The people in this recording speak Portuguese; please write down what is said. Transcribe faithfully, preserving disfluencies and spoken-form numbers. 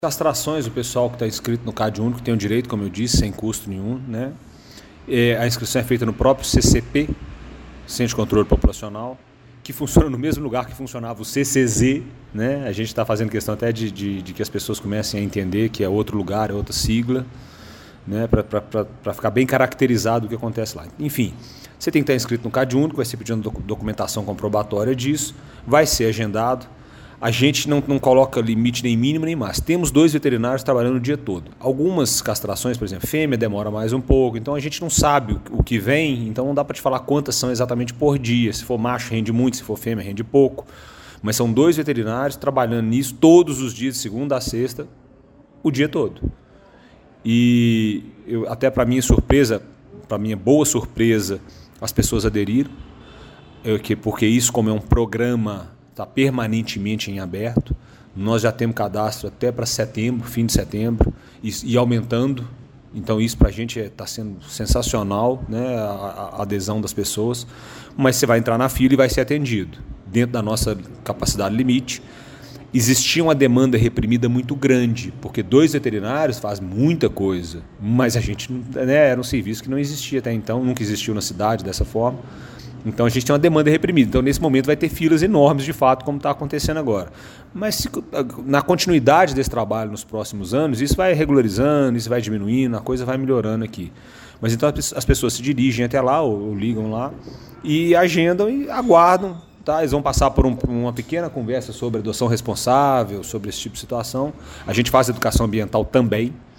Castrações, o pessoal que está inscrito no CAD único tem o direito, como eu disse, sem custo nenhum, né? É, a inscrição é feita no próprio C C P, Centro de Controle Populacional, que funciona no mesmo lugar que funcionava o C C Z, né? A gente está fazendo questão até de, de, de que as pessoas comecem a entender que é outro lugar, é outra sigla, né? Para ficar bem caracterizado o que acontece lá. Enfim, você tem que estar inscrito no CAD único, vai ser pedindo documentação comprobatória disso, vai ser agendado. A gente não, não coloca limite nem mínimo nem máximo. Temos dois veterinários trabalhando o dia todo. Algumas castrações, por exemplo, fêmea demora mais um pouco, então a gente não sabe o, o que vem, então não dá para te falar quantas são exatamente por dia. Se for macho, rende muito, se for fêmea, rende pouco. Mas são dois veterinários trabalhando nisso todos os dias, de segunda a sexta, o dia todo. E eu, até para minha surpresa, para minha boa surpresa, as pessoas aderiram, eu, que, porque isso, como é um programa, está permanentemente em aberto. Nós já temos cadastro até para setembro, fim de setembro, e, e aumentando. Então isso para a gente está sendo sensacional, né, a, a adesão das pessoas. Mas você vai entrar na fila e vai ser atendido, dentro da nossa capacidade limite. Existia uma demanda reprimida muito grande, porque dois veterinários fazem muita coisa, mas a gente, né, era um serviço que não existia até então, nunca existiu na cidade dessa forma. Então a gente tem uma demanda reprimida. Então nesse momento vai ter filas enormes de fato, como está acontecendo agora. Mas se, na continuidade desse trabalho nos próximos anos, isso vai regularizando, isso vai diminuindo, a coisa vai melhorando aqui. Mas então as pessoas se dirigem até lá, ou, ou ligam lá, e agendam e aguardam. Tá? Eles vão passar por, um, por uma pequena conversa sobre adoção responsável, sobre esse tipo de situação. A gente faz educação ambiental também.